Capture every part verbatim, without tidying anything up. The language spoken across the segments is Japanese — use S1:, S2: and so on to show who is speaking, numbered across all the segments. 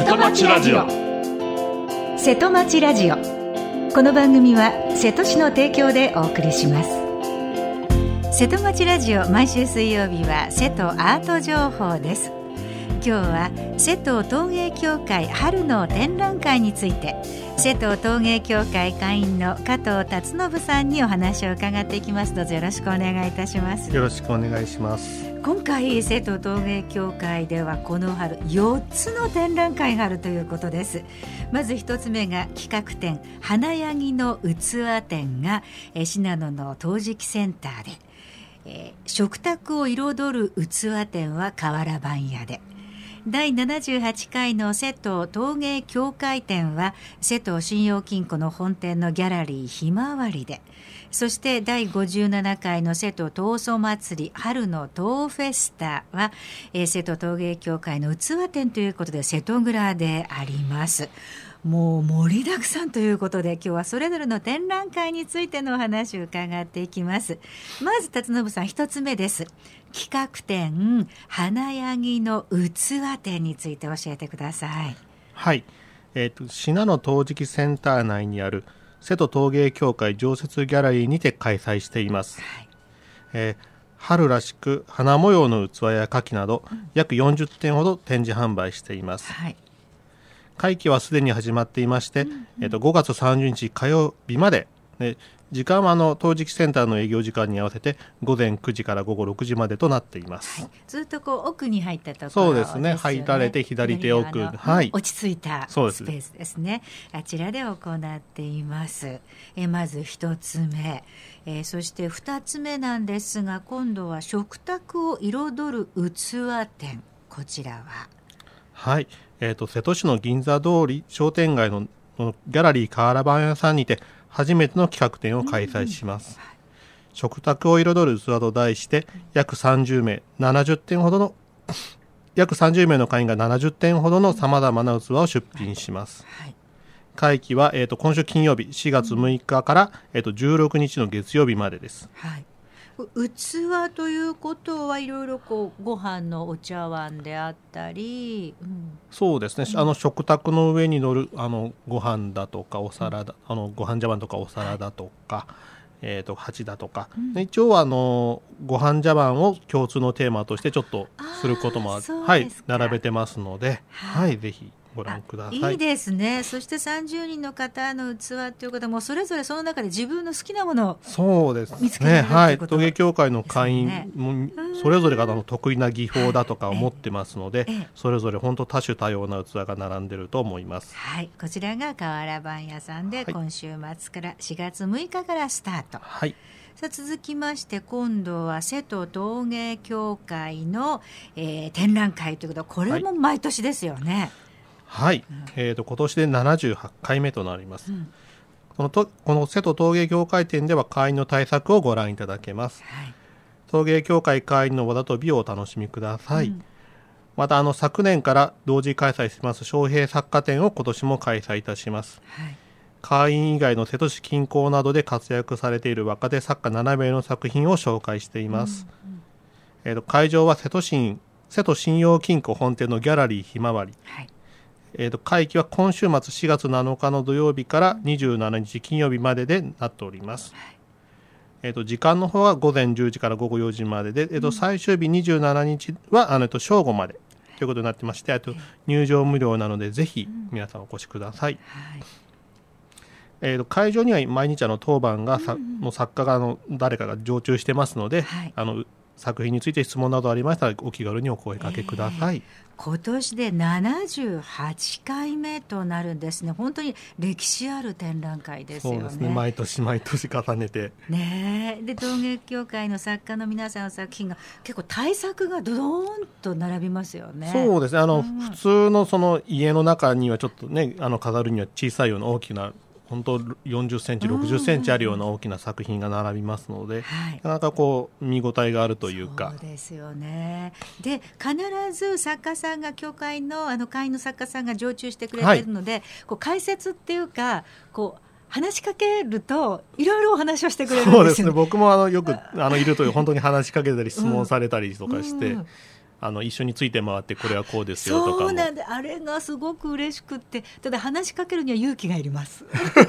S1: 瀬戸町ラジオ。瀬戸町ラジオ、この番組は瀬戸市の提供でお送りします。瀬戸町ラジオ、毎週水曜日は瀬戸アート情報です。今日は瀬戸陶芸協会春の展覧会について、瀬戸陶芸協会会員の加藤達信さんにお話を伺っていきます。どうぞよろしくお願いいたします。
S2: よろしくお願いします。
S1: 今回瀬戸陶芸協会ではこの春よっつの展覧会があるということです。まずひとつめが企画展、花ヤギの器展がえ信濃の陶磁器センターで、えー、食卓を彩る器展は瓦版屋で、だいななじゅうはちかいの瀬戸陶芸協会展は瀬戸信用金庫の本店のギャラリーひまわりで、そしてだいごじゅうななかいの瀬戸陶祖祭り春の陶フェスタは、えー、瀬戸陶芸協会の器展ということで瀬戸蔵であります。もう盛りだくさんということで、今日はそれぞれの展覧会についてのお話を伺っていきます。まず達信さん、一つ目です。企画展花ヤギの器展について教えてください。
S2: はい、えーと、信濃陶磁器センター内にある瀬戸陶芸協会常設ギャラリーにて開催しています。はい、えー、春らしく花模様の器や花器など、うん、約よんじゅってんほど展示販売しています。はい、会期はすでに始まっていまして、うんうん、えーと、ごがつさんじゅうにち火曜日まで、ね、時間はあの陶磁器センターの営業時間に合わせて午前くじから午後ろくじまでとなっています。はい、
S1: ずっとこう奥に入ったところですよね。
S2: そうですね、入られて左手奥、はい、
S1: 落ち着いたスペースですね。あちらで行っています。えまず一つ目、えー、そして二つ目なんですが、今度は食卓を彩る器展、こちらは
S2: はい、えーと、瀬戸市の銀座通り商店街 の, のギャラリー瓦版屋さんにて初めての企画展を開催します。うんうん、食卓を彩る器と題して約さんじゅうめいななじゅってんほどの約さんじゅうめいの会員がななじゅってんほどのさまざまな器を出品します。はい、会期は、えーと、今週金曜日しがつむいかから、えーと、じゅうろくにちの月曜日までです。はい、
S1: 器ということはいろいろこうご飯のお茶碗であったり、うん、
S2: そうですね、うん、あの食卓の上に乗るあのご飯だとかお皿だ、うん、あのご飯茶碗とかお皿だとか、はい、えーと、鉢だとか、うん、一応はあのご飯茶碗を共通のテーマとしてちょっとすることも、はい、並べてますので、はい、はい、ぜひご覧ください。
S1: いいですね。そしてさんじゅうにんの方の器ということもそれぞれその中で自分の好きなものを見つけられるということですね。
S2: 陶芸協会の会員もそれぞれがの得意な技法だとかを持ってますので、ええええ、それぞれ本当多種多様な器が並んでると思います。
S1: はい、こちらが瓦版屋さんで、はい、今週末からしがつむいかからスタート。はい、さあ続きまして今度は瀬戸陶芸協会の、えー、展覧会ということで、これも毎年ですよね。はい
S2: はい、うん、えーと、今年でななじゅうはちかいめとなります。うん、このとこの瀬戸陶芸協会展では会員の対策をご覧いただけます。はい、陶芸協会会員のわざとびをお楽しみください。うん、またあの昨年から同時開催します昌平作家展を今年も開催いたします。はい、会員以外の瀬戸市近郊などで活躍されている若手作家ななめいの作品を紹介しています。うんうん、えーと、会場は瀬戸市瀬戸信用金庫本店のギャラリーひまわり。はい、えー、と会期は今週末しがつなのかの土曜日からにじゅうしちにち金曜日まででなっております。はい、えー、と時間の方はごぜんじゅうじからごごよじまでで、えー、と最終日にじゅうしちにちはあの、えー、と正午までということになってまして、あと入場無料なのでぜひ皆さんお越しください。はい、えー、と会場には毎日あの当番がさ、うんうん、の作家がの誰かが常駐してますので、はい、あの作品について質問などありましたらお気軽にお声掛けください。えー、
S1: 今年でななじゅうはちかいめとなるんですね。本当に歴史ある展覧会ですよね。
S2: そうですね、毎年毎年重ねて
S1: ねえ。で陶芸協会の作家の皆さんの作品が結構大作がドーンと並びますよね。
S2: そうですね、あの、うん、普通のその家の中にはちょっとね、あの飾るには小さいような大きな本当よんじゅっセンチろくじゅっセンチあるような大きな作品が並びますので、はい、なかなかこう見応えがあるというか。
S1: そうですよね。で必ず作家さんが協会 の, あの会員の作家さんが常駐してくれているので、はい、こう解説っていうかこう話しかけるといろいろお話をしてくれるんですよね。
S2: そうですね、僕もあのよくあのいると本当に話しかけたり質問されたりとかして、うんうん、 あの一緒について回ってこれはこうですよとかも。
S1: そうなんで、あれがすごく嬉しくって、ただ話しかけるには勇気がいります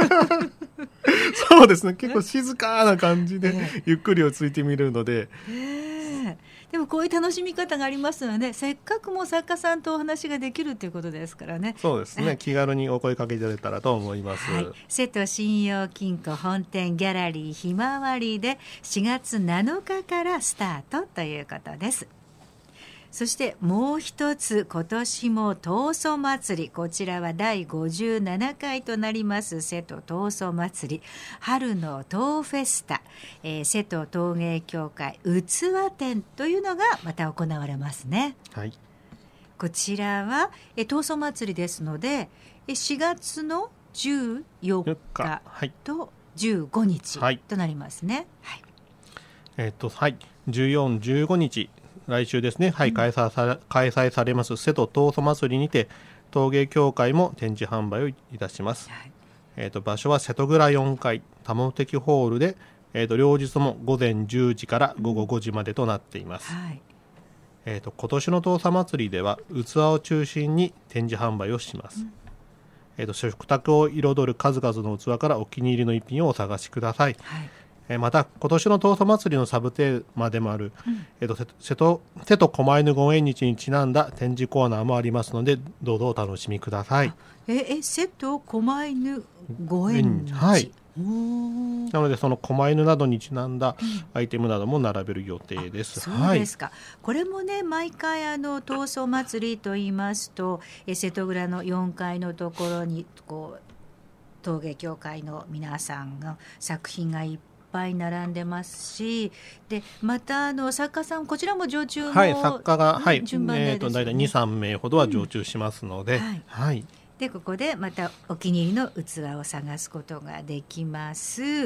S2: そうですね、結構静かな感じでゆっくりをついてみるので、
S1: えー、でもこういう楽しみ方がありますので、ね、せっかくも作家さんとお話ができるということですからね。
S2: そうですね、気軽にお声かけいただけたらと思います、
S1: はい、瀬戸信用金庫本店ギャラリーひまわりでしがつなのかからスタートということです。そしてもう一つ、今年も陶祖祭り、こちらはだいごじゅうななかいとなります瀬戸陶祖祭り春の陶フェスタ、えー、瀬戸陶芸協会器展というのがまた行われますね。
S2: はい、
S1: こちらはえ陶祖祭りですのでしがつのじゅうよっかとじゅうごにちとなりますね。はい、
S2: えー、っとはい、じゅうよっか、じゅうごにち来週ですね、はい、開催され、開催されます瀬戸陶祖祭りにて陶芸協会も展示販売をいたします。はい、えー、と場所は瀬戸蔵よんかい多目的ホールで、えー、と両日ともごぜんじゅうじからごごごじまでとなっています。はい、えー、と今年の陶祖祭りでは器を中心に展示販売をします。うん、えー、と食卓を彩る数々の器からお気に入りの一品をお探しください。はい、また今年の陶祖祭りのサブテーマでもある、うん、えっと、瀬戸瀬戸狛犬ご縁日にちなんだ展示コーナーもありますので、どうぞお楽しみください。
S1: ええ瀬戸狛犬ご縁日、
S2: はい、なのでその狛犬などにちなんだアイテムなども並べる予定です。
S1: うん、そうですか。はい、これもね、毎回あの陶祖祭りと言いますとえ瀬戸蔵のよんかいのところにこう陶芸協会の皆さんの作品がいっぱいいっぱい並んでますし、でまたあの作家さん、こちらも常駐の、
S2: はい、作家が、はい、
S1: 順番でですよね、
S2: えー、と大体 にさんめいほどは常駐しますので、うん、はいはい、
S1: でここでまたお気に入りの器を探すことができます。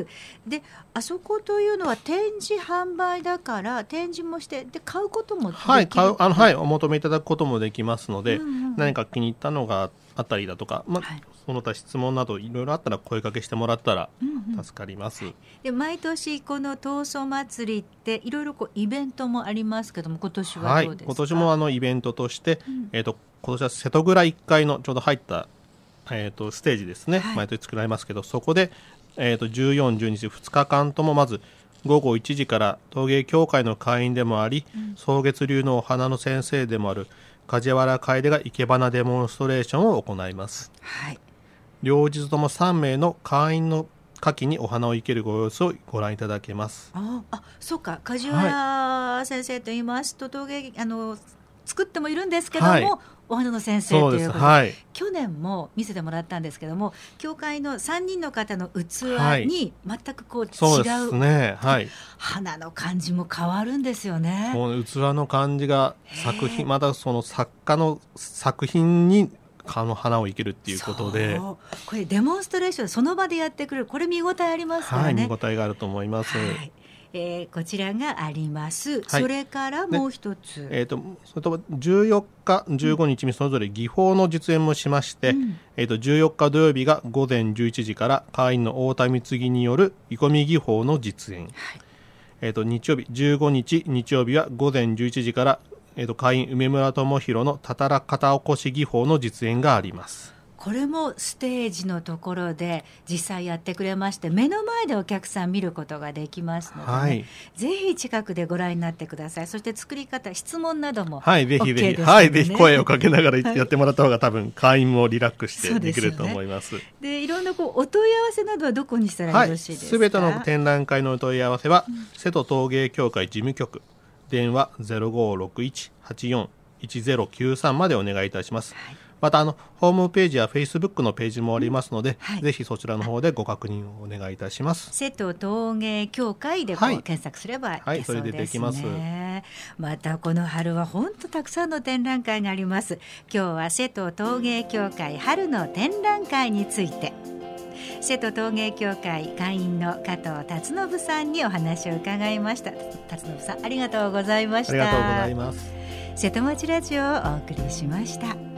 S1: であそこというのは展示販売だから展示もしてで買うこともできる、
S2: はい、買うあの、はい、お求めいただくこともできますので、うんうん、何か気に入ったのがあったりだとか、ま、はい、その他質問などいろいろあったら声かけしてもらったら助かります。うんうん、
S1: で毎年この陶祖祭りっていろいろこうイベントもありますけども、今年はどうですか？はい、
S2: 今年もあのイベントとして、うん、えーと今年は瀬戸蔵いっかいのちょうど入った、えー、とステージですね、はい、毎年作られますけど、そこで、えー、とじゅうよっか、じゅうにちふつかかんともまずごごいちじから陶芸協会の会員でもあり、うん、草月流のお花の先生でもある梶原楓が生け花デモンストレーションを行います。はい、両日ともさんめいの会員の夏季にお花を生けるご様子をご覧いただけます。
S1: ああ、そうか、梶原先生と言いますと、陶芸あの作ってもいるんですけども、はい、お花の先生ということで、はい、去年も見せてもらったんですけども、教会のさんにんの方の器に全くこう違う、
S2: そうですね、はい、
S1: 花の感じも変わるんですよね。
S2: この器の感じが作品、またその作家の作品にあの花を生けるっていうことで、
S1: これデモンストレーションその場でやってくれる、これ見応えありますからね。
S2: はい、見応えがあると思います。はい、
S1: えー、こちらがあります。はい、それからもう一つ、
S2: えー、とそれとじゅうよっか、じゅうごにちにそれぞれ技法の実演もしまして、うん、えー、とじゅうよっか土曜日がごぜんじゅういちじから会員の太田貢による煮込み技法の実演、はい、えー、と日曜日じゅうごにち日曜日はごぜんじゅういちじから、えー、と会員梅村智弘のたたら肩起こし技法の実演があります。
S1: これもステージのところで実際やってくれまして、目の前でお客さん見ることができますので、ね、はい、ぜひ近くでご覧になってください。そして作り方、質問なども OK ですので、ね、はい、ぜひぜひ、はい、ぜひ
S2: 声をかけながらやってもらった方が多分会員もリラックスしてできると思います。
S1: で、ね、いろんなこうお問い合わせなどはどこにしたらよろしいですか？
S2: すべ、はい、ての展覧会のお問い合わせは、うん、瀬戸陶芸協会事務局、電話 ゼロごろくいち はちよん いちゼロきゅうさん までお願いいたします。はい、またあのホームページやフェイスブックのページもありますので、はい、ぜひそちらの方でご確認をお願いいたします。
S1: 瀬戸陶芸協会でこう、はい、検索すればいけそうですね。はい、それでできます。またこの春は本当たくさんの展覧会があります。今日は瀬戸陶芸協会春の展覧会について、瀬戸陶芸協会会員の加藤達信さんにお話を伺いました。達信さん、ありがとうございました。
S2: ありがとうございます。
S1: 瀬戸町ラジオをお送りしました。